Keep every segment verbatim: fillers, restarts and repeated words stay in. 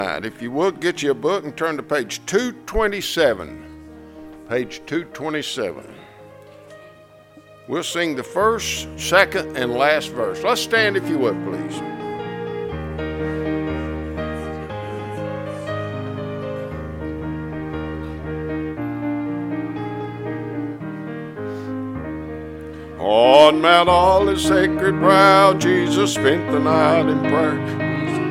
If you would, get you a book and turn to page two twenty-seven. Page two twenty-seven. We'll sing the first, second, and last verse. Let's stand if you would, please. On Mount Olive's sacred brow, Jesus spent the night in prayer.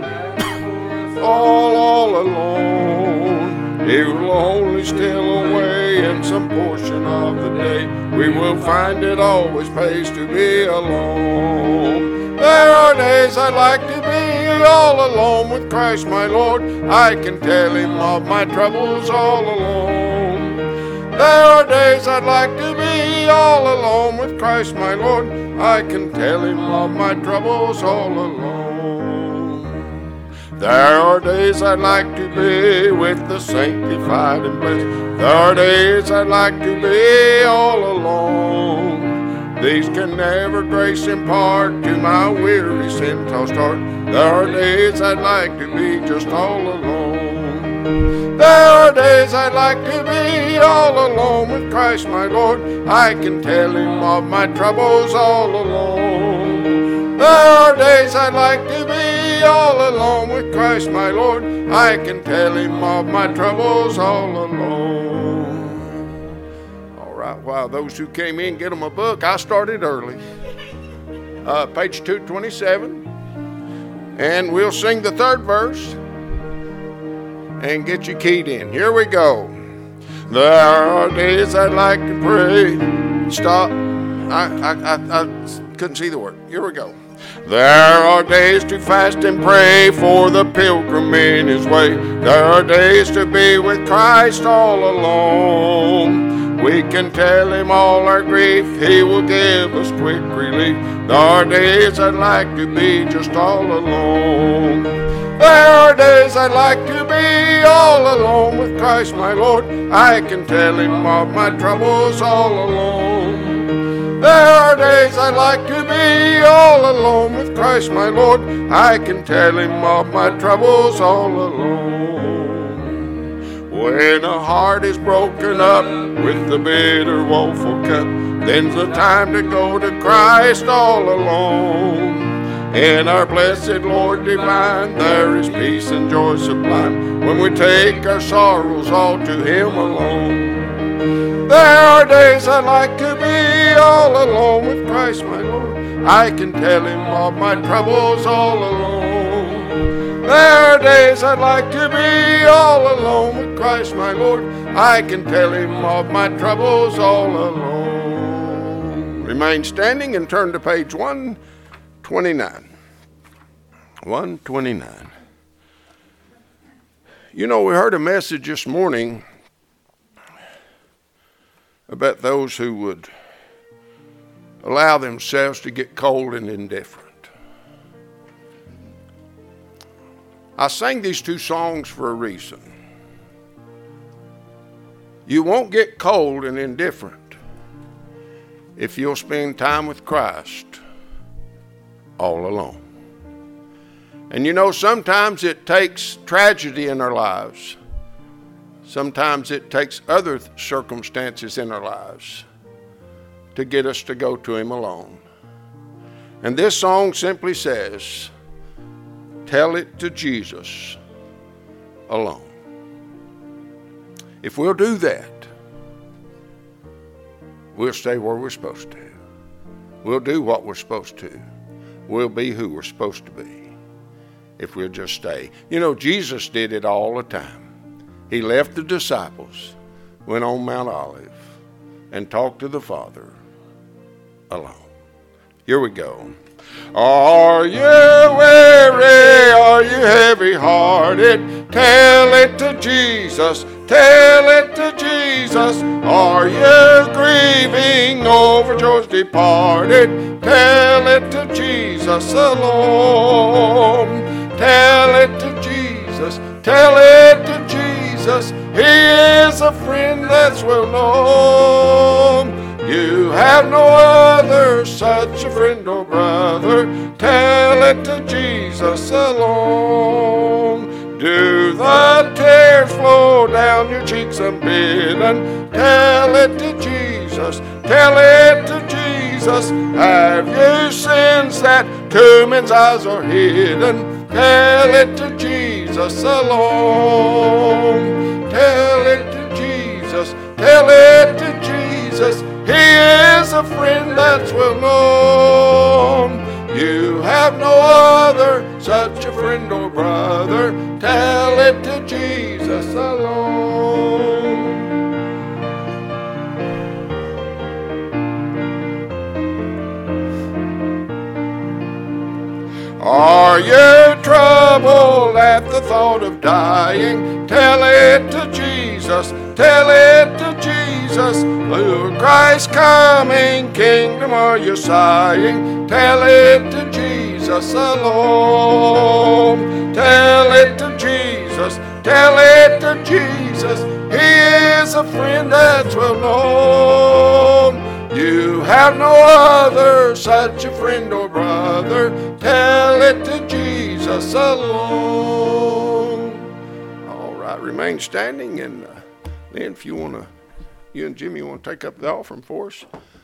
All, all alone, he was lonely, still away in some portion of the day. We will find it always pays to be alone. There are days I'd like to be all alone with Christ my Lord. I can tell him of my troubles all alone. There are days I'd like to be all alone with Christ my Lord. I can tell him of my troubles all alone. There are days I'd like to be with the sanctified and blessed. There are days I'd like to be all alone. These can never grace impart to my weary sin-tossed heart. There are days I'd like to be just all alone. There are days I'd like to be all alone with Christ my Lord. I can tell him of my troubles all alone. There are days I'd like to be all alone with Christ my Lord. I can tell him of my troubles all alone. All right, while those who came in get them a book, I started early. Uh, page two twenty-seven. And we'll sing the third verse and get you keyed in. Here we go. There are days I'd like to pray. Stop. I, I, I, I couldn't see the word. Here we go. There are days to fast and pray for the pilgrim in his way. There are days to be with Christ all alone. We can tell him all our grief, he will give us quick relief. There are days I'd like to be just all alone. There are days I'd like to be all alone with Christ my Lord. I can tell him of my troubles all alone. There are days I'd like to be all alone with Christ my Lord. I can tell him of my troubles all alone. When a heart is broken up with the bitter woeful cup, then's the time to go to Christ all alone. In our blessed Lord divine, there is peace and joy sublime when we take our sorrows all to him alone. There are days I'd like to be all alone with Christ my Lord. I can tell him of my troubles all alone. There are days I'd like to be all alone with Christ my Lord. I can tell him of my troubles all alone. Remain standing and turn to page one twenty-nine. one twenty-nine. You know, we heard a message this morning about those who would allow themselves to get cold and indifferent. I sang these two songs for a reason. You won't get cold and indifferent if you'll spend time with Christ all alone. And you know, sometimes it takes tragedy in our lives. Sometimes it takes other circumstances in our lives to get us to go to him alone. And this song simply says, tell it to Jesus alone. If we'll do that, we'll stay where we're supposed to. We'll do what we're supposed to. We'll be who we're supposed to be if we'll just stay. You know, Jesus did it all the time. He left the disciples, went on Mount Olive, and talked to the Father alone. Here we go. Are you weary? Are you heavy-hearted? Tell it to Jesus. Tell it to Jesus. Are you grieving over joys departed? Tell it to Jesus alone. Tell it to Jesus. Tell it to Jesus. He is a friend that's well known. You have no other such a friend or brother. Tell it to Jesus alone. Do the tears flow down your cheeks unbidden? Tell it to Jesus, tell it to Jesus. Have you sins that to men's eyes are hidden? Tell it to Jesus alone. Tell it to Jesus, tell it to Jesus. He is a friend that's well known. You have no other, such a friend or brother. Tell it to Jesus alone. Are you troubled at the thought of dying? Tell it to Jesus, tell it to Jesus. Lord Christ coming, kingdom are you sighing? Tell it to Jesus alone. Tell it to Jesus, tell it to Jesus. He is a friend that's well known. You have no other, such a friend or brother. Tell it to Jesus alone. All right, remain standing, and uh, then if you want to, you and Jimmy want to take up the offering for us.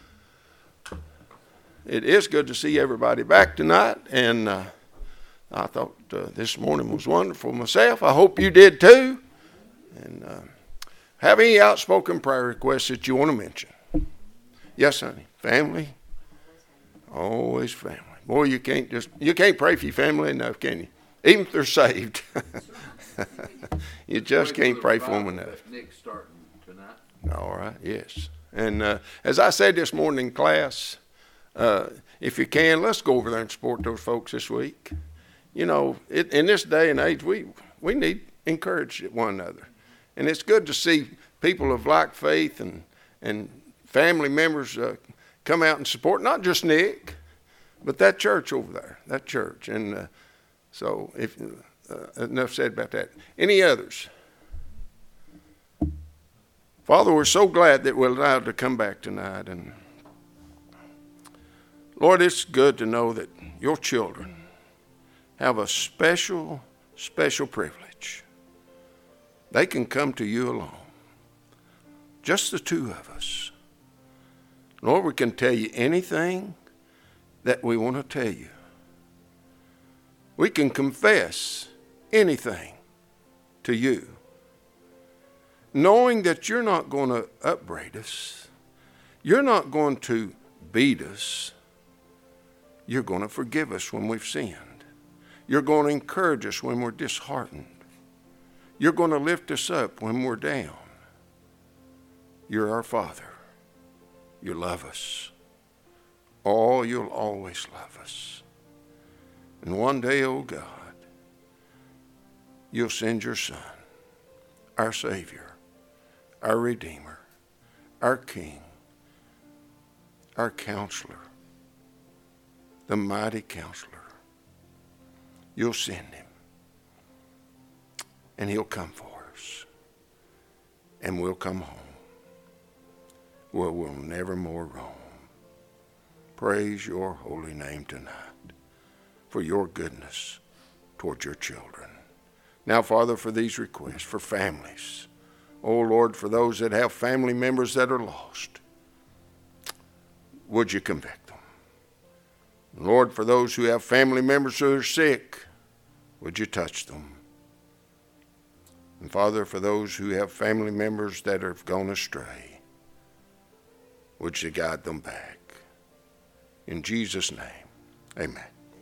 It is good to see everybody back tonight, and uh, I thought uh, this morning was wonderful myself. I hope you did too. And uh, have any outspoken prayer requests that you want to mention? Yes, honey. Family? Always family. Boy, you can't just, you can't pray for your family enough, can you? Even if they're saved. You just can't pray for them enough. Nick's starting tonight. All right, yes. And uh, as I said this morning in class, uh, if you can, let's go over there and support those folks this week. You know, it, in this day and age, we, we need to encourage one another. And it's good to see people of like faith and, and family members uh, come out and support, not just Nick, but that church over there, that church. And uh, so if uh, enough said about that. Any others? Father, we're so glad that we're allowed to come back tonight. And Lord, it's good to know that your children have a special, special privilege. They can come to you alone, just the two of us. Lord, we can tell you anything that we want to tell you. We can confess anything to you, knowing that you're not going to upbraid us. You're not going to beat us. You're going to forgive us when we've sinned. You're going to encourage us when we're disheartened. You're going to lift us up when we're down. You're our Father. You love us. Oh, you'll always love us. And one day, oh God, you'll send your Son, our Savior, our Redeemer, our King, our Counselor, the mighty Counselor. You'll send him, and he'll come for us, and we'll come home where we'll never more roam. Praise your holy name tonight for your goodness toward your children. Now, Father, for these requests, for families, oh Lord, for those that have family members that are lost, would you convict them? Lord, for those who have family members who are sick, would you touch them? And Father, for those who have family members that have gone astray, would you guide them back? In Jesus' name, amen.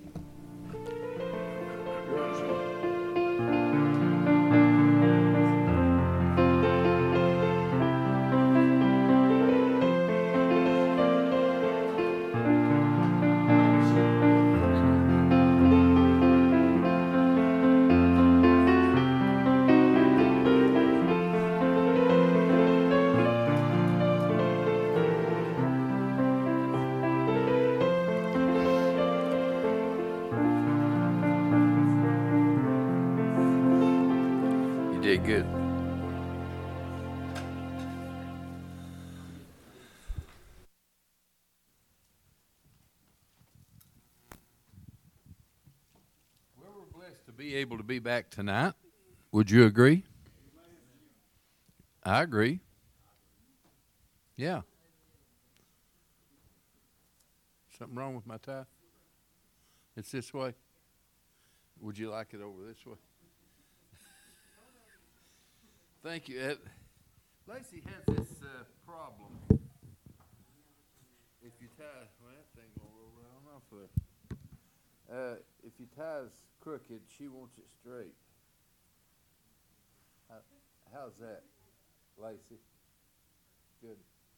Good. Well, we're blessed to be able to be back tonight. Would you agree? I agree. Yeah. Something wrong with my tie? It's this way. Would you like it over this way? Thank you. Uh, Lacey has this uh, problem. If you tie, well, that thing gonna roll right on off there. Uh, if you tie's crooked, she wants it straight. How, how's that, Lacey? Good.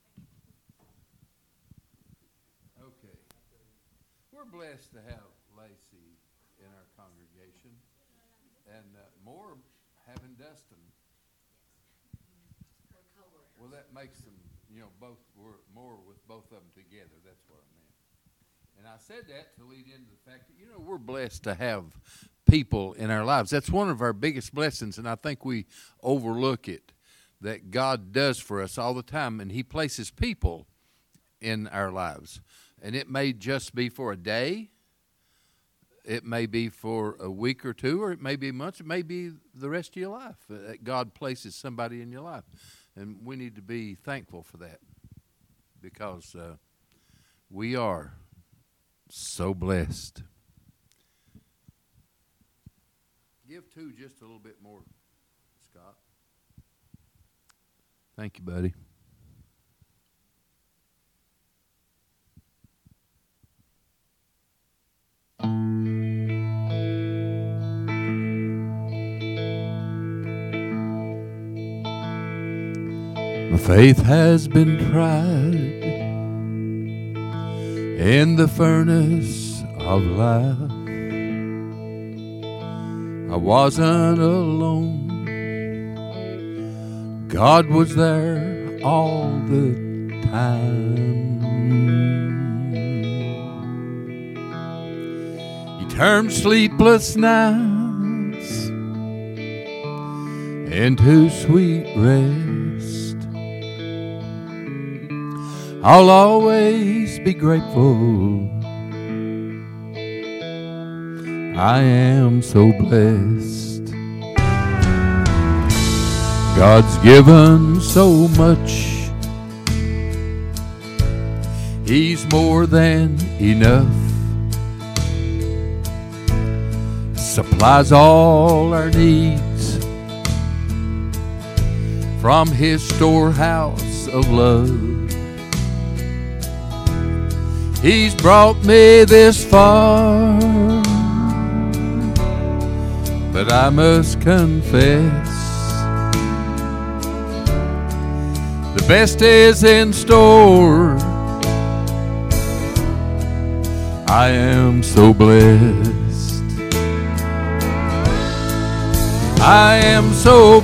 Okay. We're blessed to have Lacey in our congregation, and uh, more having Dustin. Well, that makes them, you know, both were more with both of them together. That's what I meant. And I said that to lead into the fact that, you know, we're blessed to have people in our lives. That's one of our biggest blessings, and I think we overlook it, that God does for us all the time, and he places people in our lives. And it may just be for a day, it may be for a week or two, or it may be months, it may be the rest of your life that God places somebody in your life. And we need to be thankful for that, because uh, we are so blessed. Give two just a little bit more, Scott. Thank you, buddy. My faith has been tried in the furnace of life. I wasn't alone. God was there all the time. He turned sleepless nights into sweet rest. I'll always be grateful. I am so blessed. God's given so much. He's more than enough. Supplies all our needs from his storehouse of love. He's brought me this far, but I must confess, the best is in store. I am so blessed. I am so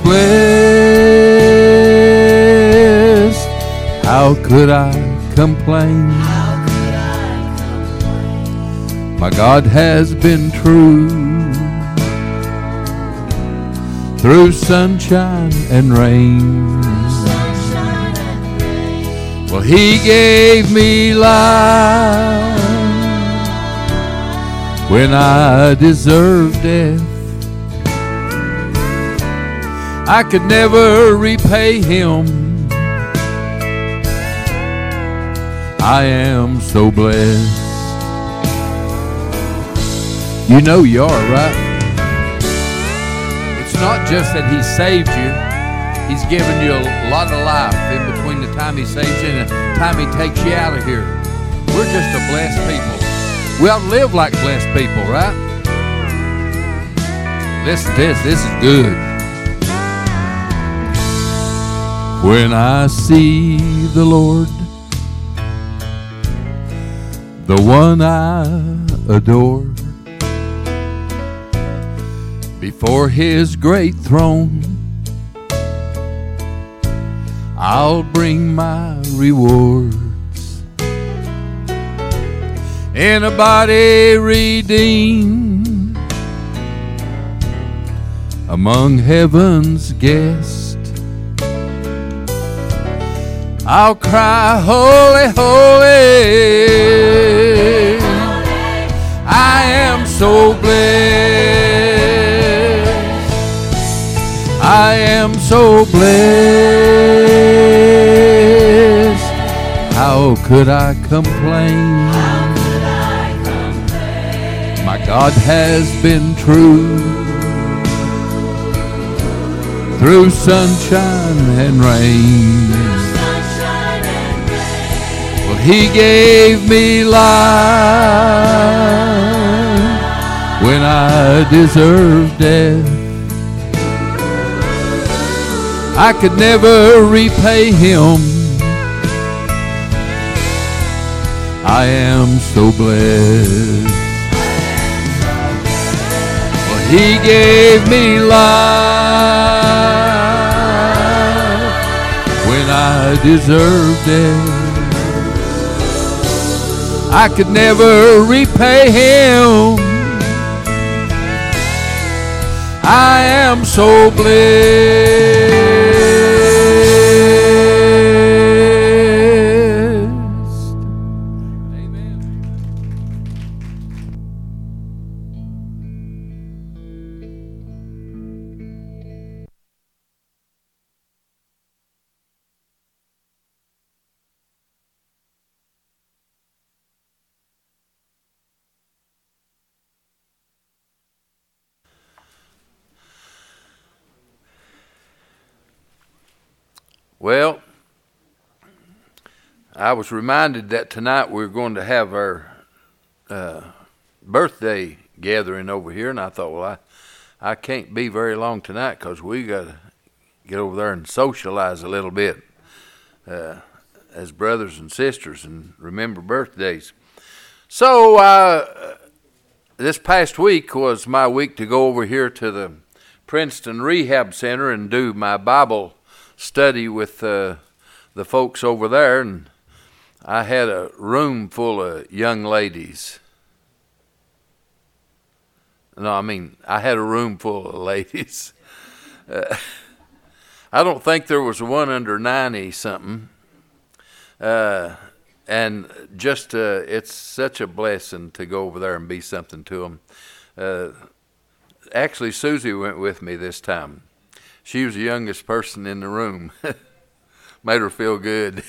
blessed. How could I complain? My God has been true through sunshine and rain. Well, he gave me life when I deserved death. I could never repay him. I am so blessed. You know you are, right? It's not just that he saved you. He's given you a lot of life in between the time he saves you and the time he takes you out of here. We're just a blessed people. We ought to live like blessed people, right? Listen to this. This is good. When I see the Lord, the one I adore, before his great throne, I'll bring my rewards in a body redeemed among heaven's guests. I'll cry, holy, holy, I am so blessed. I am so blessed. How could I complain? How could I complain? My God has been true through sunshine and rain. Sunshine and rain. Well, He gave me life when I deserved death. I could never repay Him. I am so blessed. Well, He gave me life when I deserved it. I could never repay Him. I am so blessed. Well, I was reminded that tonight we we're going to have our uh, birthday gathering over here, and I thought, well, I, I can't be very long tonight because we got to get over there and socialize a little bit uh, as brothers and sisters and remember birthdays. So uh, this past week was my week to go over here to the Princeton Rehab Center and do my Bible study with uh, the folks over there, and I had a room full of young ladies. No, I mean, I had a room full of ladies. Uh, I don't think there was one under ninety something. Uh, and just, uh, it's such a blessing to go over there and be something to them. Uh, actually, Susie went with me this time. She was the youngest person in the room. Made her feel good.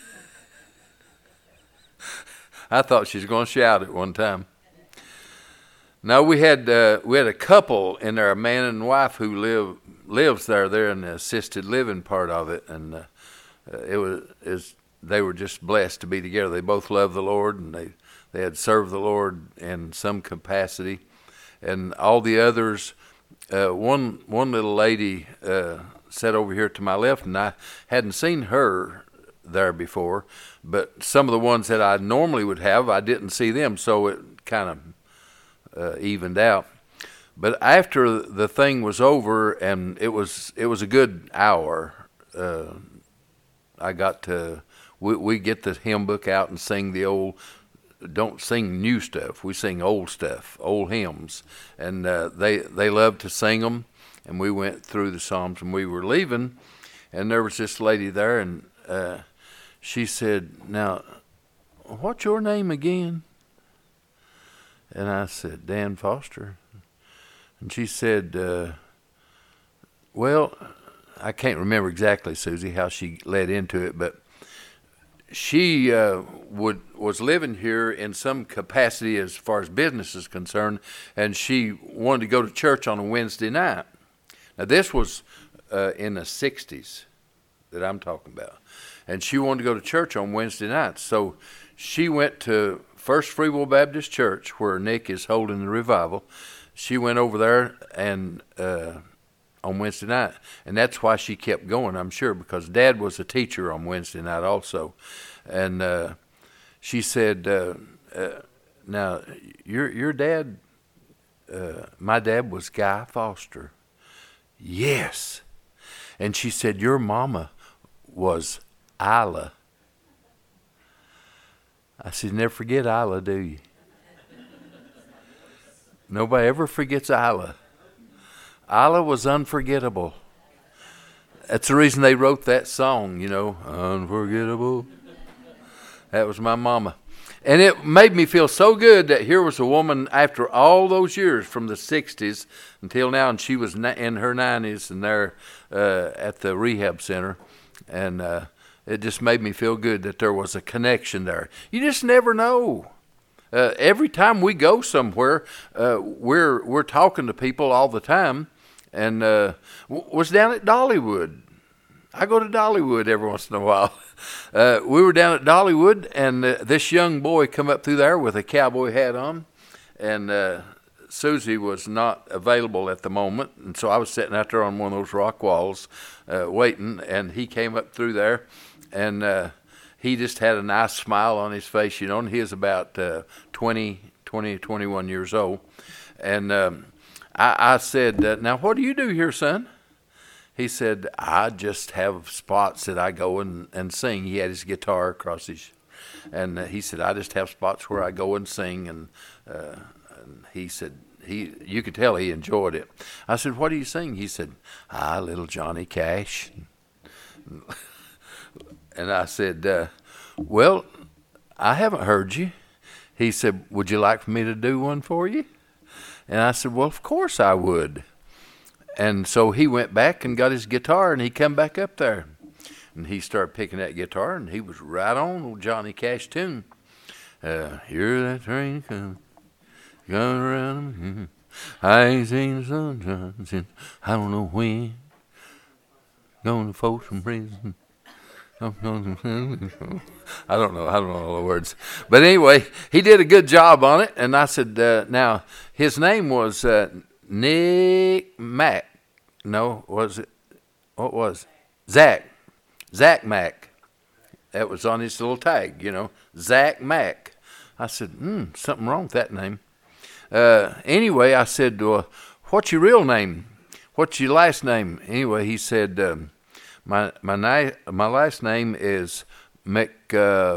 I thought she was going to shout at one time. Now we had uh, we had a couple in there, a man and wife who live lives there. They're in the assisted living part of it, and uh, it was is they were just blessed to be together. They both love the Lord, and they they had served the Lord in some capacity, and all the others. Uh, one one little lady uh, sat over here to my left, and I hadn't seen her there before. But some of the ones that I normally would have, I didn't see them, so it kind of uh, evened out. But after the thing was over, and it was it was a good hour, uh, I got to we, we get the hymn book out and sing the old. Don't sing new stuff. We sing old stuff, old hymns, and uh, they they love to sing them. And we went through the Psalms, and we were leaving, and there was this lady there, and uh, she said, "Now, what's your name again?" And I said, "Dan Foster." And she said, uh, "Well, I can't remember exactly, Susie, how she led into it, but." She uh, would was living here in some capacity as far as business is concerned, and she wanted to go to church on a Wednesday night. Now, this was uh, in the sixties that I'm talking about, and she wanted to go to church on Wednesday nights. So she went to First Free Will Baptist Church, where Nick is holding the revival. She went over there and uh, on Wednesday night, and that's why she kept going, I'm sure, because Dad was a teacher on Wednesday night also. And uh, she said, uh, uh, now, your your dad, uh, my dad was Guy Foster. Yes. And she said, your mama was Isla. I said, never forget Isla, do you? Nobody ever forgets Isla. Isla was unforgettable. That's the reason they wrote that song, you know, Unforgettable. That was my mama. And it made me feel so good that here was a woman after all those years from the sixties until now, and she was in her nineties and there uh, at the rehab center. And uh, it just made me feel good that there was a connection there. You just never know. Uh, every time we go somewhere, uh, we're we're talking to people all the time. And uh, w- was down at Dollywood. I go to Dollywood every once in a while. Uh, we were down at Dollywood, and uh, this young boy come up through there with a cowboy hat on, and uh, Susie was not available at the moment, and so I was sitting out there on one of those rock walls uh, waiting, and he came up through there, and uh, he just had a nice smile on his face, you know, and he was about uh, twenty, twenty, twenty-one years old, and um, I, I said, uh, now what do you do here, son? He said, I just have spots that I go and, and sing. He had his guitar across his, and uh, he said, I just have spots where I go and sing. And, uh, and he said, he, you could tell he enjoyed it. I said, what do you sing? He said, ah, little Johnny Cash. And I said, uh, well, I haven't heard you. He said, would you like for me to do one for you? And I said, well, of course I would. And so he went back and got his guitar, and he come back up there. And he started picking that guitar, and he was right on with Johnny Cash tune. Uh, hear that train coming, going around. I ain't seen the sunshine since I don't know when. Going to folks from prison. I don't know. I don't know all the words. But anyway, he did a good job on it. And I said, uh, now, his name was... Uh, Nick Mack. No, was it? What was it? Zach. Zach Mack. That was on his little tag, you know. Zach Mack. I said, hmm, something wrong with that name. Uh, anyway, I said, well, what's your real name? What's your last name? Anyway, he said, um, my my ni- my last name is Mc uh,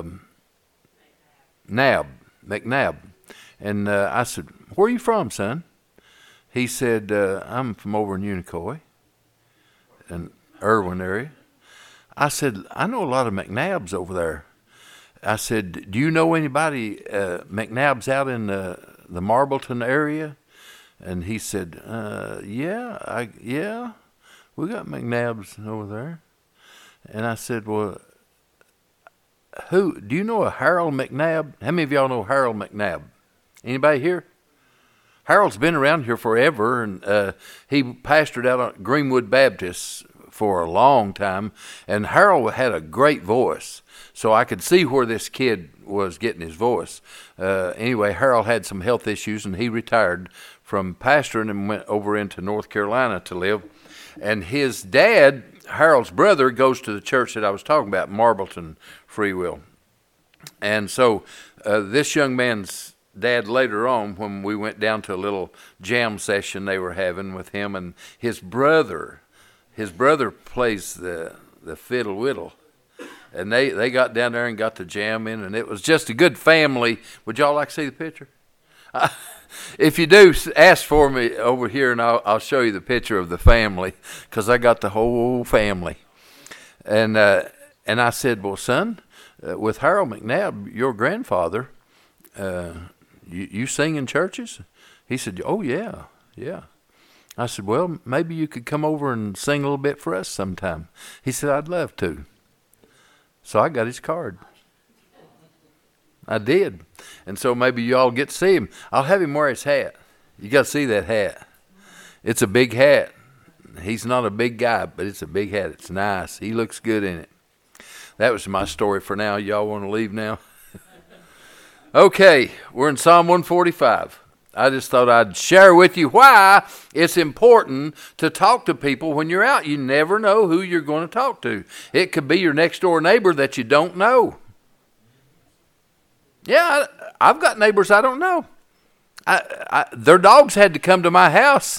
Nab. McNabb. And uh, I said, where are you from, son? He said, uh, I'm from over in Unicoi, in Irwin area. I said, I know a lot of McNabbs over there. I said, do you know anybody, uh, McNabbs out in the, the Marbleton area? And he said, uh, yeah, I, yeah, we got McNabbs over there. And I said, well, who, do you know a Harold McNabb? How many of y'all know Harold McNabb? Anybody here? Harold's been around here forever, and uh, he pastored out at Greenwood Baptist for a long time, and Harold had a great voice, so I could see where this kid was getting his voice. Uh, anyway, Harold had some health issues, and he retired from pastoring and went over into North Carolina to live, and his dad, Harold's brother, goes to the church that I was talking about, Marbleton Free Will. And so uh, this young man's dad later on, when we went down to a little jam session they were having with him and his brother, his brother plays the the fiddle whittle, and they, they got down there and got the jam in, and it was just a good family. Would y'all like to see the picture? Uh, if you do, ask for me over here, and I'll, I'll show you the picture of the family, because I got the whole family. And uh, and I said, well, son, uh, with Harold McNabb, your grandfather, uh, You, you sing in churches? He said, oh, yeah, yeah. I said, well, maybe you could come over and sing a little bit for us sometime. He said, I'd love to. So I got his card. I did. And so maybe y'all get to see him. I'll have him wear his hat. You got to see that hat. It's a big hat. He's not a big guy, but it's a big hat. It's nice. He looks good in it. That was my story for now. Y'all want to leave now? Okay, we're in Psalm one forty-five. I just thought I'd share with you why it's important to talk to people when you're out. You never know who you're going to talk to. It could be your next door neighbor that you don't know. Yeah, I, I've got neighbors I don't know. I, I, their dogs had to come to my house.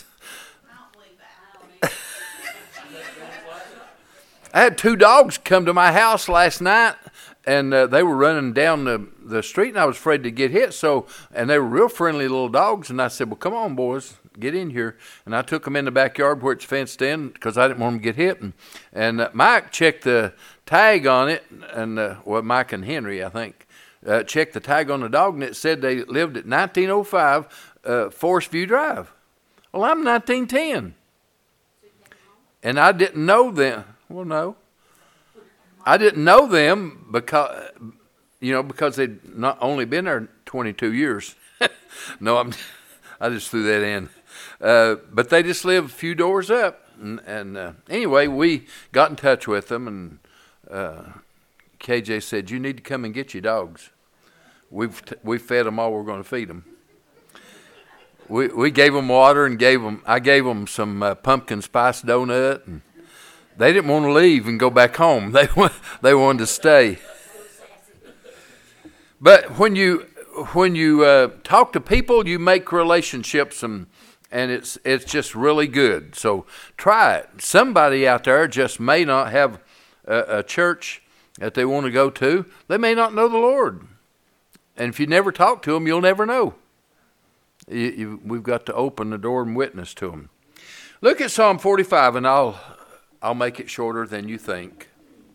I had two dogs come to my house last night, and uh, they were running down the, the street, and I was afraid to get hit. So, and they were real friendly little dogs, and I said, well, come on, boys, get in here. And I took them in the backyard where it's fenced in because I didn't want them to get hit. And, and uh, Mike checked the tag on it, and uh, well, Mike and Henry, I think, uh, checked the tag on the dog, and it said they lived at nineteen oh five uh, Forest View Drive. Well, I'm nineteen ten. And I didn't know them. Well, no. I didn't know them because, you know, because they'd not only been there twenty-two years. No, I'm, I just threw that in. Uh, but they just live a few doors up. And, and uh, anyway, we got in touch with them, and uh, K J said, you need to come and get your dogs. We've t- we fed them all we're going to feed them. We we gave them water and gave them. I gave them some uh, pumpkin spice donut, and they didn't want to leave and go back home. They they wanted to stay. But when you when you uh, talk to people, you make relationships, and and it's it's just really good. So try it. Somebody out there just may not have a, a church that they want to go to. They may not know the Lord, and if you never talk to them, you'll never know. You, you, we've got to open the door and witness to them. Look at Psalm forty-five, and I'll I'll make it shorter than you think.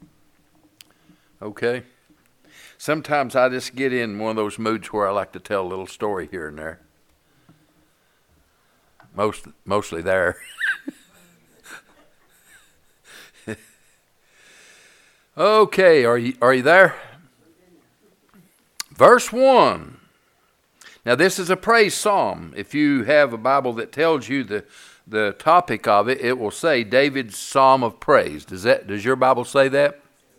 Okay? Sometimes I just get in one of those moods where I like to tell a little story here and there. Most mostly there. Okay, are you are you there? Verse one. Now, this is a praise psalm. If you have a Bible that tells you the, the topic of it, it will say David's Psalm of Praise. Does that? Does your Bible say that?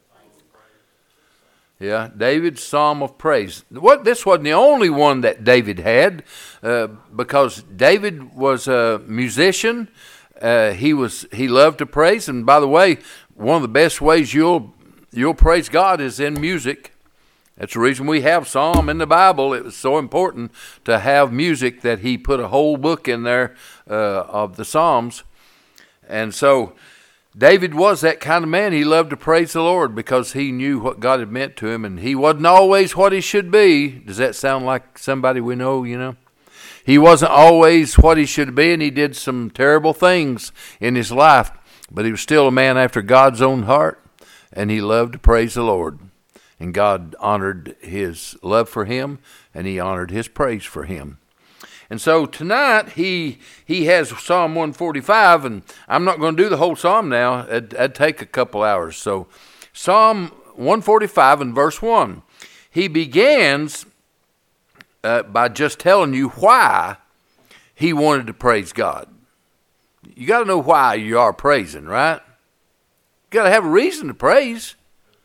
Yeah, David's Psalm of Praise. What? This wasn't the only one that David had, uh, because David was a musician. Uh, he was he loved to praise, and by the way, one of the best ways you'll you'll praise God is in music. That's the reason we have Psalm in the Bible. It was so important to have music that he put a whole book in there uh, of the Psalms. And so David was that kind of man. He loved to praise the Lord because he knew what God had meant to him, and he wasn't always what he should be. Does that sound like somebody we know, you know? He wasn't always what he should be, and he did some terrible things in his life, but he was still a man after God's own heart, and he loved to praise the Lord. And God honored his love for him, and he honored his praise for him. And so tonight he he has Psalm one forty-five, and I'm not going to do the whole psalm now. It'd, it'd take a couple hours. So Psalm one forty-five and verse one. He begins uh, by just telling you why he wanted to praise God. You got to know why you are praising, right? You got to have a reason to praise.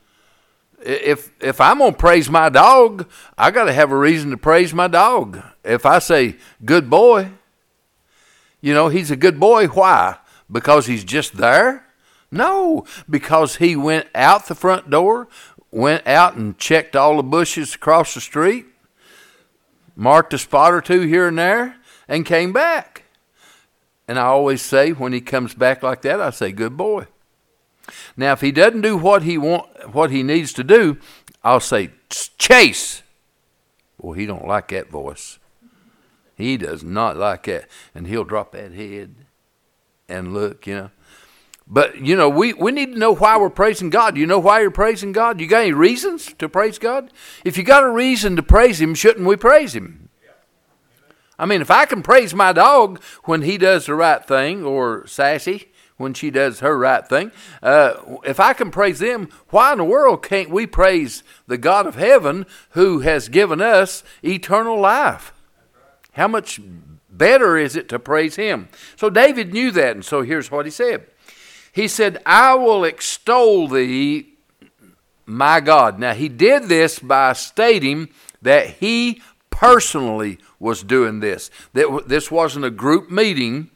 If if I'm going to praise my dog, I got to have a reason to praise my dog. If I say, good boy, you know, he's a good boy. Why? Because he's just there? No, because he went out the front door, went out and checked all the bushes across the street, marked a spot or two here and there, and came back. And I always say, when he comes back like that, I say, good boy. Now, if he doesn't do what he want, what he needs to do, I'll say, chase. Well, he don't like that voice. He does not like that. And he'll drop that head and look, you know. But, you know, we, we need to know why we're praising God. You know why you're praising God? You got any reasons to praise God? If you got a reason to praise him, shouldn't we praise him? I mean, if I can praise my dog when he does the right thing, or Sassy, when she does her right thing, uh, if I can praise them, why in the world can't we praise the God of heaven who has given us eternal life? How much better is it to praise him? So David knew that, and so here's what he said. He said, I will extol thee, my God. Now, he did this by stating that he personally was doing this. That this wasn't a group meeting,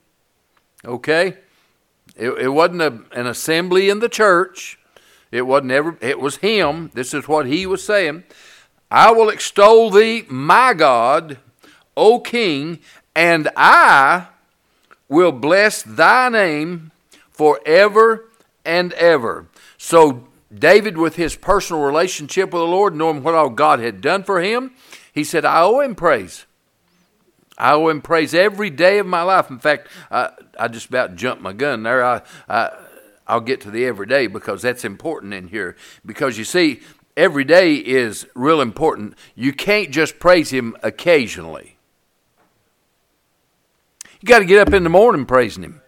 okay? It, it wasn't a, an assembly in the church. It wasn't ever. It was him. This is what he was saying. I will extol thee, my God, O King, and I will bless thy name forever and ever. So David, with his personal relationship with the Lord, knowing what all God had done for him, he said, I owe him praise. I owe him praise every day of my life. In fact, I, I just about jumped my gun there. I, I, I'll get to the everyday because that's important in here. Because you see, every day is real important. You can't just praise him occasionally. You got to get up in the morning praising him.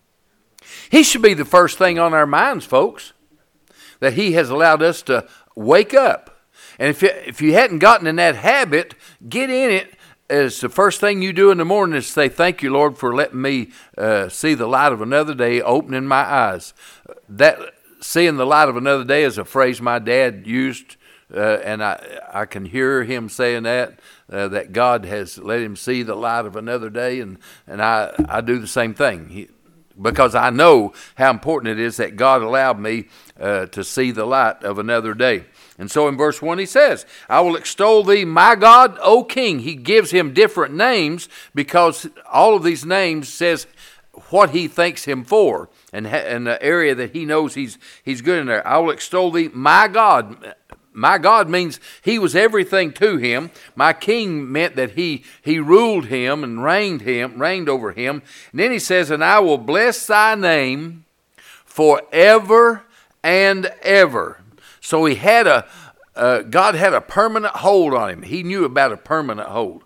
He should be the first thing on our minds, folks, that he has allowed us to wake up. And if you, if you hadn't gotten in that habit, get in it. As the first thing you do in the morning is say, thank you, Lord, for letting me uh, see the light of another day, opening my eyes. That seeing the light of another day is a phrase my dad used, uh, and I I can hear him saying that, uh, that God has let him see the light of another day, and, and I, I do the same thing. He, because I know how important it is that God allowed me uh, to see the light of another day. And so in verse one he says, I will extol thee, my God, O King. He gives him different names because all of these names says what he thanks him for and, ha- and the area that he knows he's he's good in there. I will extol thee, my God. My God means he was everything to him. My King meant that he he ruled him and reigned him, reigned over him. And then he says, and I will bless thy name forever and ever. So he had a, uh, God had a permanent hold on him. He knew about a permanent hold.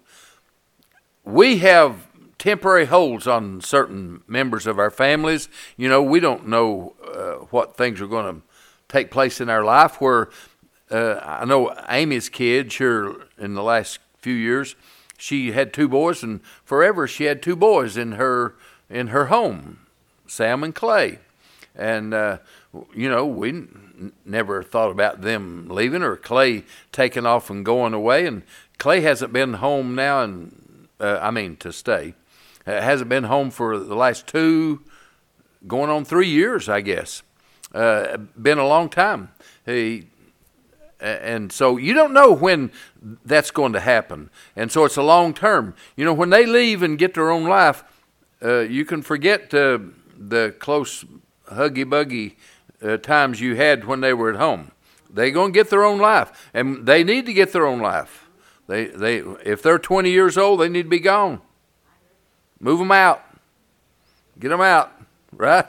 We have temporary holds on certain members of our families. You know, we don't know uh, what things are going to take place in our life. Where uh, I know Amy's kid, here in the last few years, she had two boys, and forever she had two boys in her in her home, Sam and Clay. And, uh, you know, we n- never thought about them leaving or Clay taking off and going away. And Clay hasn't been home now, and uh, I mean to stay. Uh, hasn't been home for the last two, going on three years, I guess. Uh, been a long time. He, and so you don't know when that's going to happen. And so it's a long term. You know, when they leave and get their own life, uh, you can forget uh, the close huggy-buggy uh, times you had when they were at home. They're going to get their own life, and they need to get their own life. They, they, if they're twenty years old, they need to be gone. Move them out. Get them out, right?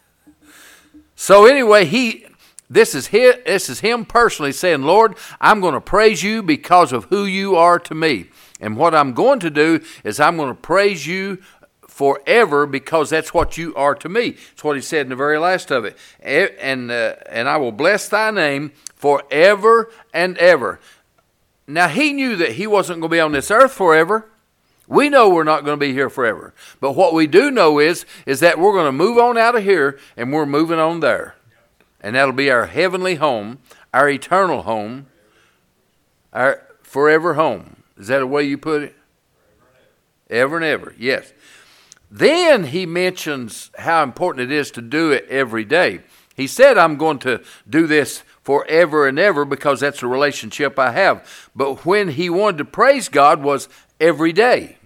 So anyway, he, this is his, this is him personally saying, Lord, I'm going to praise you because of who you are to me. And what I'm going to do is I'm going to praise you forever, because that's what you are to me. That's what he said in the very last of it. And uh, and I will bless thy name forever and ever. Now, he knew that he wasn't going to be on this earth forever. We know we're not going to be here forever. But what we do know is, is that we're going to move on out of here, and we're moving on there. And that'll be our heavenly home, our eternal home, our forever home. Is that a way you put it? Ever and ever, yes. Then he mentions how important it is to do it every day. He said, I'm going to do this forever and ever because that's the relationship I have. But when he wanted to praise God was every day.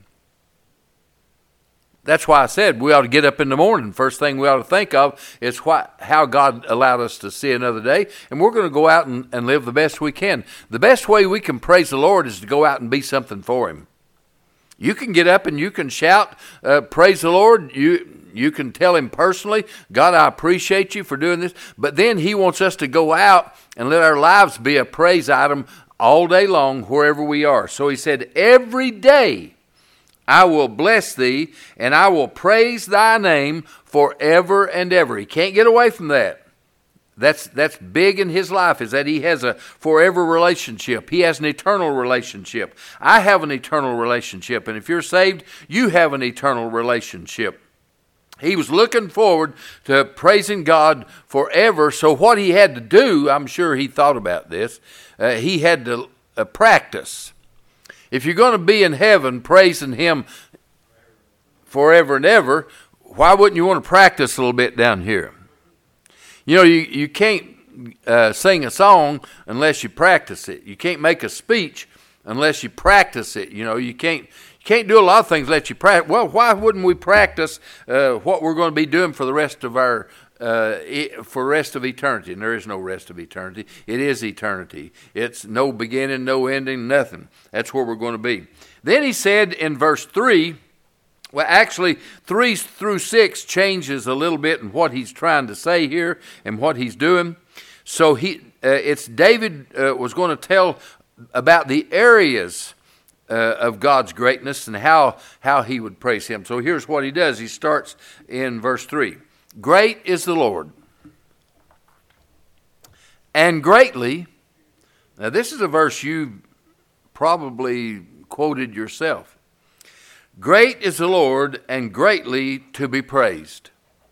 That's why I said we ought to get up in the morning. First thing we ought to think of is what, how God allowed us to see another day. And we're going to go out and, and live the best we can. The best way we can praise the Lord is to go out and be something for him. You can get up and you can shout, uh, praise the Lord. You you can tell him personally, God, I appreciate you for doing this. But then he wants us to go out and let our lives be a praise item all day long wherever we are. So he said, every day I will bless thee and I will praise thy name forever and ever. He can't get away from that. That's that's big in his life, is that he has a forever relationship. He has an eternal relationship. I have an eternal relationship. And if you're saved, you have an eternal relationship. He was looking forward to praising God forever. So what he had to do, I'm sure he thought about this, uh, he had to uh, practice. If you're going to be in heaven praising him forever and ever, why wouldn't you want to practice a little bit down here? You know, you, you can't uh, sing a song unless you practice it. You can't make a speech unless you practice it. You know, you can't you can't do a lot of things unless you practice. Well, why wouldn't we practice uh, what we're going to be doing for the rest of our uh, for the rest of eternity? And there is no rest of eternity. It is eternity. It's no beginning, no ending, nothing. That's where we're going to be. Then he said in verse three. Well, actually, three through six changes a little bit in what he's trying to say here and what he's doing. So he, uh, it's David uh, was going to tell about the areas uh, of God's greatness and how, how he would praise him. So here's what he does. He starts in verse three. Great is the Lord, and greatly. Now this is a verse you probably quoted yourself. Great is the Lord, and greatly to be praised.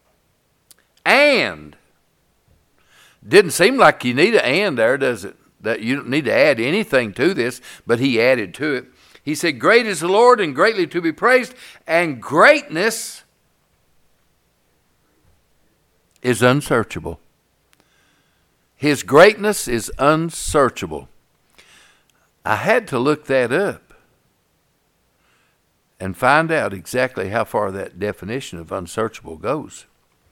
And, didn't seem like you need an and there, does it? That you don't need to add anything to this, but he added to it. He said, great is the Lord, and greatly to be praised, and greatness is unsearchable. His greatness is unsearchable. I had to look that up and find out exactly how far that definition of unsearchable goes.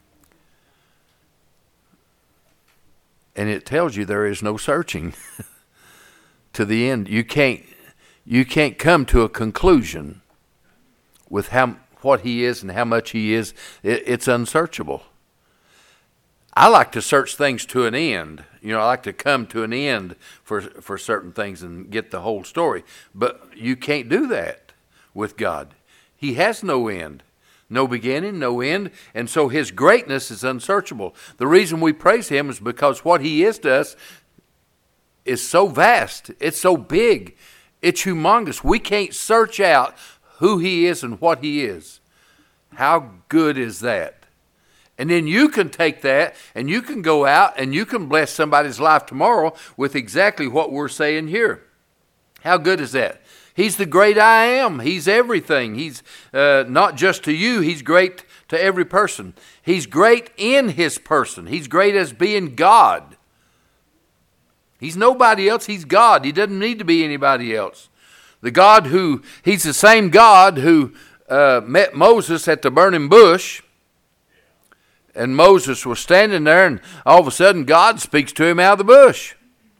And it tells you there is no searching to the end. You can't you can't come to a conclusion with how what he is and how much he is. It, it's unsearchable. I like to search things to an end. You know, I like to come to an end for for certain things and get the whole story. But you can't do that with God. He has no end. No beginning, no end, and so his greatness is unsearchable. The reason we praise him is because what he is to us is so vast. It's so big. It's humongous. We can't search out who he is and what he is. How good is that? And then you can take that and you can go out and you can bless somebody's life tomorrow with exactly what we're saying here. How good is that? He's the great I am. He's everything. He's uh, not just to you. He's great to every person. He's great in his person. He's great as being God. He's nobody else. He's God. He doesn't need to be anybody else. The God who, he's the same God who uh, met Moses at the burning bush. And Moses was standing there and all of a sudden God speaks to him out of the bush.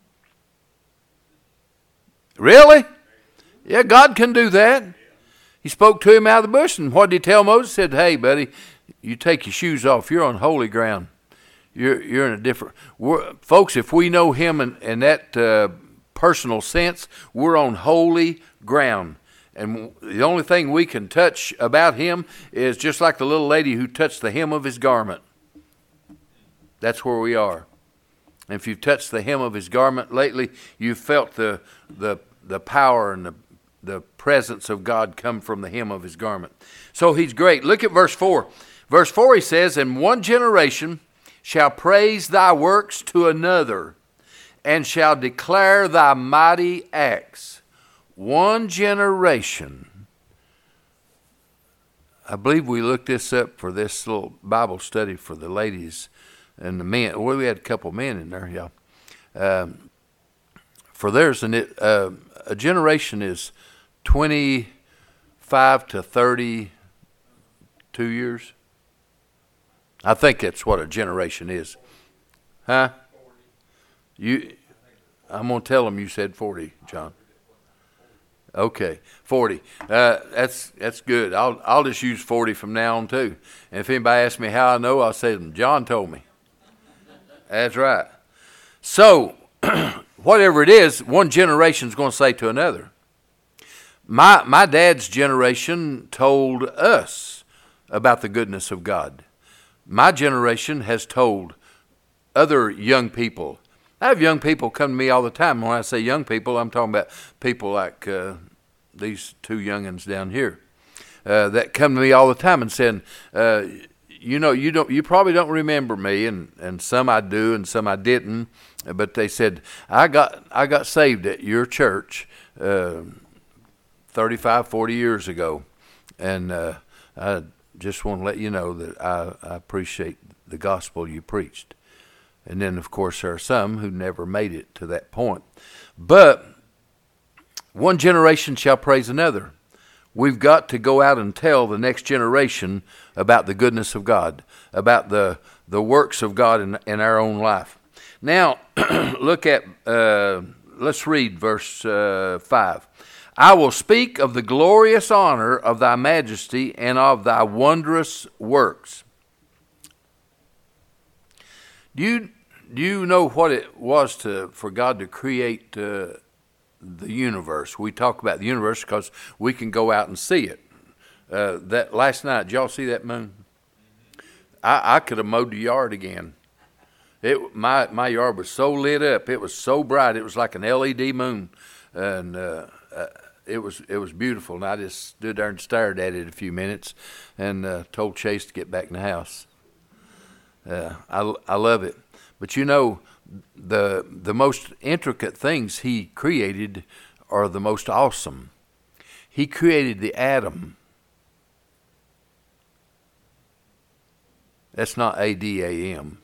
Really? Yeah, God can do that. He spoke to him out of the bush, and what did he tell Moses? He said, hey, buddy, you take your shoes off. You're on holy ground. You're you're in a different... We're, folks, if we know him in, in that uh, personal sense, we're on holy ground. And the only thing we can touch about him is just like the little lady who touched the hem of his garment. That's where we are. And if you've touched the hem of his garment lately, you've felt the the the power and the the presence of God come from the hem of his garment. So he's great. Look at verse four. Verse four, he says, and one generation shall praise thy works to another, and shall declare thy mighty acts. One generation. I believe we looked this up for this little Bible study for the ladies and the men. Well, we had a couple men in there, yeah. Um, for theirs, and it, uh, a generation is twenty-five to thirty-two years. I think that's what a generation is. Huh? You, I'm going to tell them you said forty, John. Okay, forty. Uh, that's that's good. I'll I'll just use forty from now on too. And if anybody asks me how I know, I'll say John told me. That's right. So, whatever it is, one generation is going to say to another. My my dad's generation told us about the goodness of God. My generation has told other young people. I have young people come to me all the time. When I say young people, I'm talking about people like uh, these two youngins down here uh, that come to me all the time and saying, uh, you know, you don't, you probably don't remember me, and, and some I do, and some I didn't. But they said, I got I got saved at your church uh, thirty-five, forty years ago, and uh, I just want to let you know that I, I appreciate the gospel you preached. And then, of course, there are some who never made it to that point. But one generation shall praise another. We've got to go out and tell the next generation about the goodness of God, about the, the works of God in, in our own life. Now, look at, uh, let's read verse uh, five. I will speak of the glorious honor of thy majesty and of thy wondrous works. Do you do you know what it was to for God to create uh, the universe? We talk about the universe because we can go out and see it. Uh, that last night, did y'all see that moon? I, I could have mowed the yard again. It my my yard was so lit up. It was so bright. It was like an L E D moon, and uh, uh, it was it was beautiful. And I just stood there and stared at it a few minutes, and uh, told Chase to get back in the house. Uh, I I love it, but you know, the the most intricate things He created are the most awesome. He created the atom. That's not A D A M.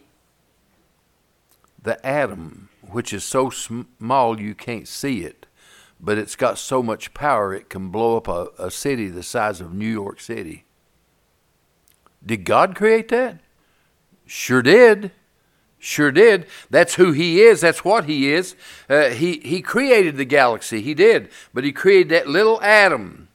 The atom, which is so small you can't see it, but it's got so much power it can blow up a, a city the size of New York City. Did God create that? Sure did. Sure did. That's who He is. That's what He is. Uh, he, he created the galaxy. He did. But He created that little atom.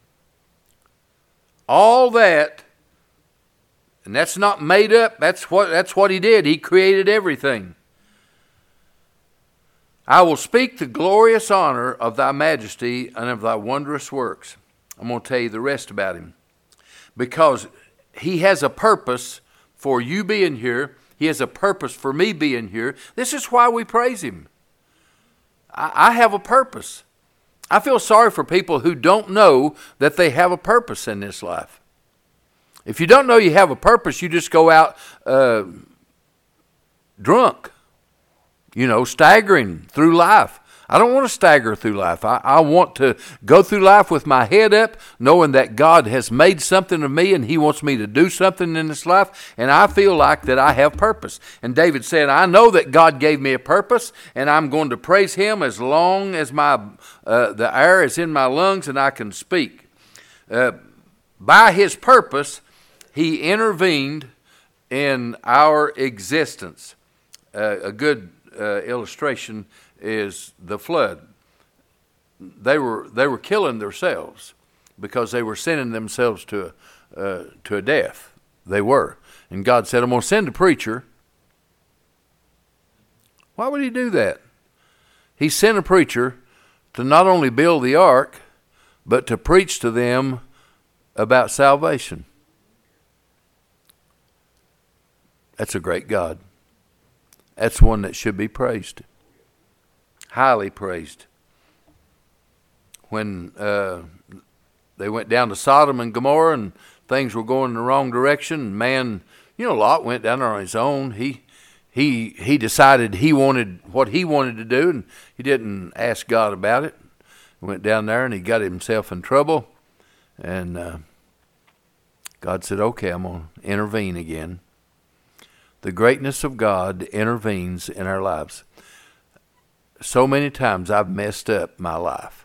All that. And that's not made up. That's what, that's what He did. He created everything. I will speak the glorious honor of Thy majesty and of Thy wondrous works. I'm going to tell you the rest about Him. Because He has a purpose for you being here. He has a purpose for me being here. This is why we praise Him. I, I have a purpose. I feel sorry for people who don't know that they have a purpose in this life. If you don't know you have a purpose, you just go out uh, drunk, you know, staggering through life. I don't want to stagger through life. I, I want to go through life with my head up, knowing that God has made something of me and He wants me to do something in this life, and I feel like that I have purpose. And David said, I know that God gave me a purpose, and I'm going to praise Him as long as my uh, the air is in my lungs and I can speak. Uh, by His purpose, He intervened in our existence. Uh, a good uh, illustration is the flood. They were they were killing themselves because they were sending themselves to a, uh, to a death. They were, and God said, "I'm going to send a preacher." Why would He do that? He sent a preacher to not only build the ark, but to preach to them about salvation. That's a great God. That's one that should be praised. Highly praised. When uh, they went down to Sodom and Gomorrah and things were going in the wrong direction, man, you know, Lot went down there on his own. He he he decided he wanted what he wanted to do, and he didn't ask God about it. He went down there and he got himself in trouble, and uh, God said, "Okay, I'm going to intervene again." The greatness of God intervenes in our lives. So many times I've messed up my life,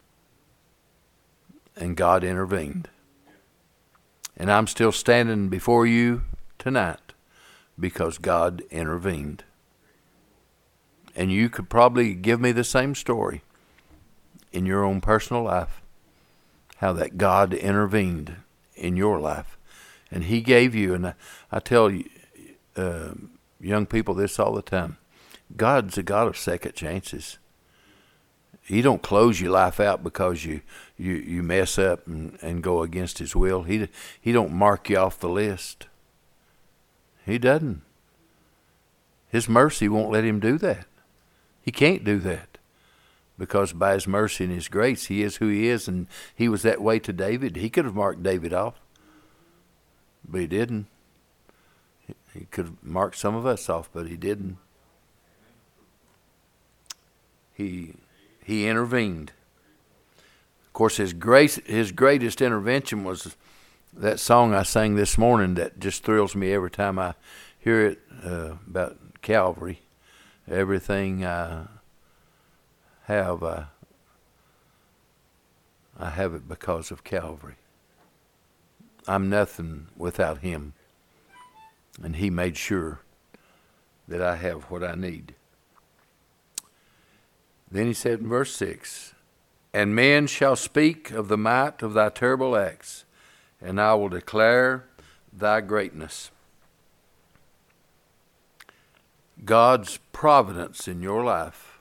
and God intervened. And I'm still standing before you tonight because God intervened. And you could probably give me the same story in your own personal life, how that God intervened in your life. And He gave you, and I, I tell you, uh, young people this all the time, God's a God of second chances. He don't close your life out because you you, you mess up and, and go against His will. He He don't mark you off the list. He doesn't. His mercy won't let Him do that. He can't do that because by His mercy and His grace, He is who He is, and He was that way to David. He could have marked David off, but He didn't. He could have marked some of us off, but He didn't. He he intervened. Of course, his grace, his greatest intervention was that song I sang this morning that just thrills me every time I hear it uh, about Calvary. Everything I have, uh, I have it because of Calvary. I'm nothing without Him, and He made sure that I have what I need. Then He said in verse six, "And men shall speak of the might of Thy terrible acts, and I will declare Thy greatness." God's providence in your life,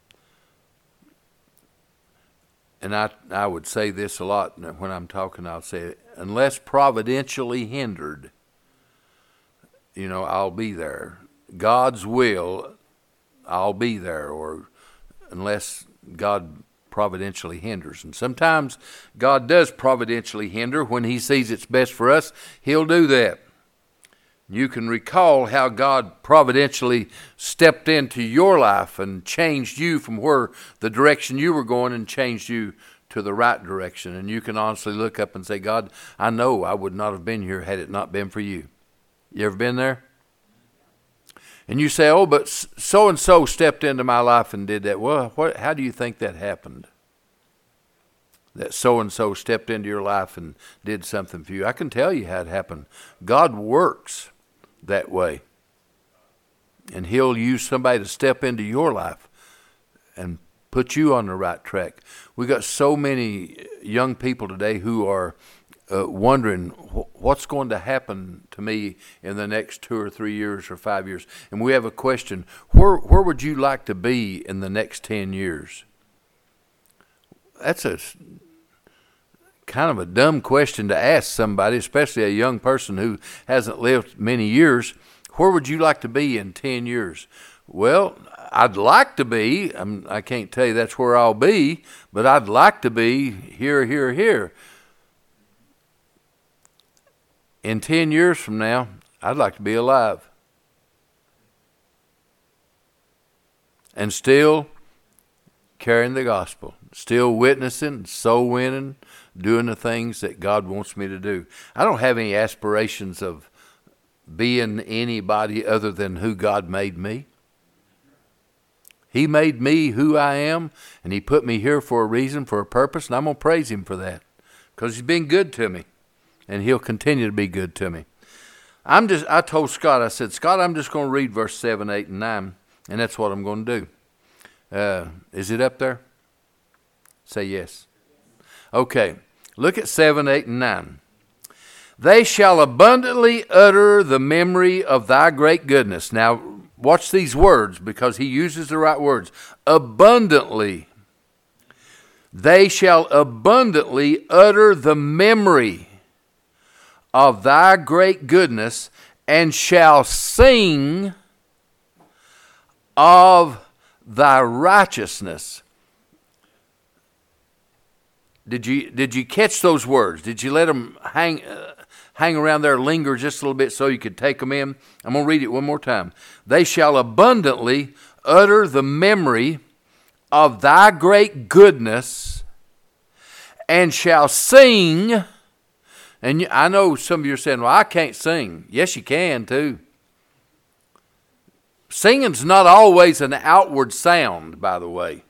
and I, I would say this a lot when I'm talking, I'll say it, unless providentially hindered, you know, I'll be there. God's will, I'll be there, or unless God providentially hinders. And sometimes God does providentially hinder. When he sees it's best for us, he'll do that. You can recall how God providentially stepped into your life and changed you from where the direction you were going and changed you to the right direction. And you can honestly look up and say, God, I know I would not have been here had it not been for you. You ever been there? And you say, oh, but so-and-so stepped into my life and did that. Well, what, how do you think that happened? That so-and-so stepped into your life and did something for you. I can tell you how it happened. God works that way. And he'll use somebody to step into your life and put you on the right track. We got so many young people today who are uh, wondering what's going to happen to me in the next two or three years or five years. And we have a question, where where would you like to be in the next ten years? That's a kind of a dumb question to ask somebody, especially a young person who hasn't lived many years. Where would you like to be in ten years? Well, I'd like to be, I'm, I can't tell you that's where I'll be, but I'd like to be here, here, here. In ten years from now, I'd like to be alive. And still carrying the gospel, still witnessing, soul winning, doing the things that God wants me to do. I don't have any aspirations of being anybody other than who God made me. He made me who I am, and he put me here for a reason, for a purpose, and I'm going to praise him for that because he's been good to me, and he'll continue to be good to me. I'm just. I told Scott, I said, Scott, I'm just going to read verse seven, eight, and nine, and that's what I'm going to do. Uh, is it up there? Say yes. Okay, look at seven, eight, and nine. They shall abundantly utter the memory of thy great goodness. Now, watch these words because he uses the right words. Abundantly. They shall abundantly utter the memory of thy great goodness and shall sing of thy righteousness. Did you did you catch those words? Did you let them hang uh, hang around there, linger just a little bit so you could take them in? I'm going to read it one more time. They shall abundantly utter the memory of thy great goodness and shall sing. And I know some of you are saying, well, I can't sing. Yes, you can too. Singing's not always an outward sound, by the way.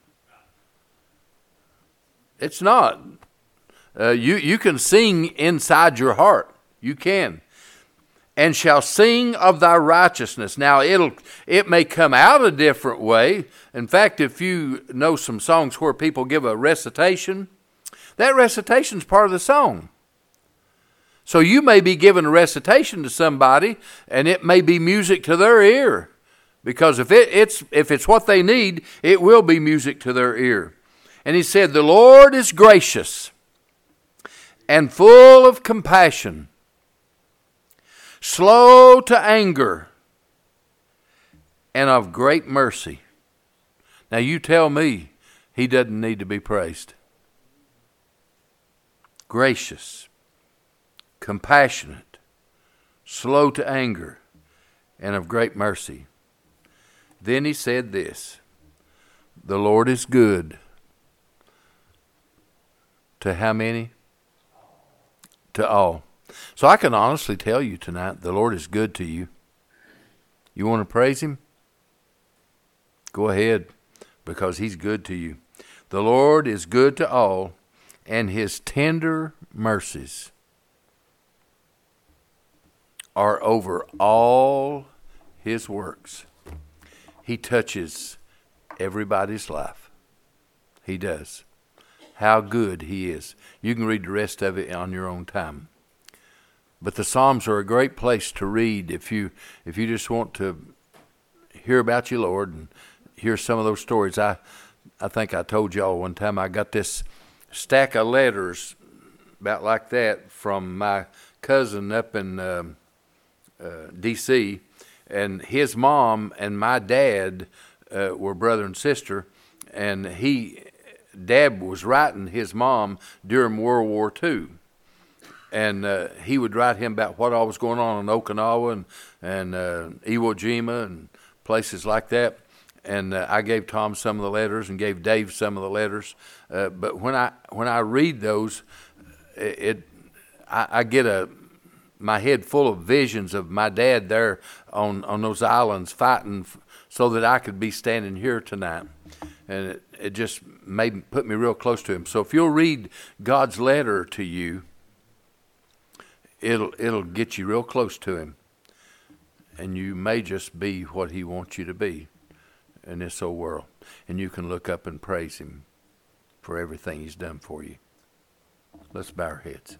It's not. Uh, you, you can sing inside your heart. You can. And shall sing of thy righteousness. Now, it'll it may come out a different way. In fact, if you know some songs where people give a recitation, that recitation's part of the song. So you may be giving a recitation to somebody, and it may be music to their ear. Because if it, it's if it's what they need, it will be music to their ear. And he said, the Lord is gracious and full of compassion, slow to anger, and of great mercy. Now you tell me he doesn't need to be praised. Gracious, compassionate, slow to anger, and of great mercy. Then he said this, the Lord is good. To how many? To all. So I can honestly tell you tonight, the Lord is good to you. You want to praise him? Go ahead, because he's good to you. The Lord is good to all, and his tender mercies are over all his works. He touches everybody's life. He does. How good he is. You can read the rest of it on your own time. But the Psalms are a great place to read if you if you just want to hear about you, Lord, and hear some of those stories. I, I think I told y'all one time I got this stack of letters about like that from my cousin up in um, uh, D C, and his mom and my dad uh, were brother and sister, and he, Dad was writing his mom during World War Two. And uh, he would write him about what all was going on in Okinawa and, and uh, Iwo Jima and places like that. And uh, I gave Tom some of the letters and gave Dave some of the letters. Uh, but when I when I read those, it, it I, I get a my head full of visions of my dad there on, on those islands fighting f- so that I could be standing here tonight. And it, it just made put me real close to him. So if you'll read God's letter to you, it'll it'll get you real close to him, and you may just be what he wants you to be in this old world, and you can look up and praise him for everything he's done for you. Let's bow our heads.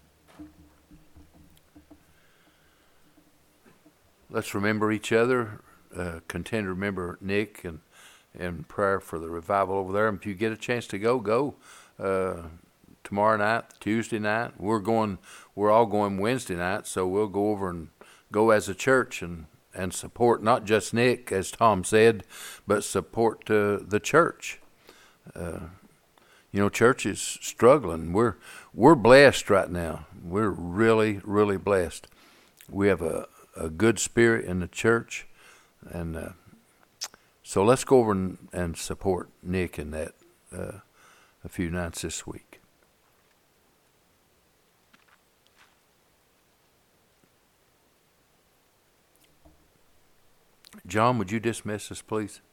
Let's remember each other. Uh, continue to remember Nick and in prayer for the revival over there. And if you get a chance to go, go. Uh, tomorrow night, Tuesday night. We're going. We're all going Wednesday night, so we'll go over and go as a church and, and support not just Nick, as Tom said, but support uh, the church. Uh, you know, church is struggling. We're we're blessed right now. We're really, really blessed. We have a, a good spirit in the church, and uh, so let's go over and, and support Nick in that uh, a few nights this week. John, would you dismiss us, please?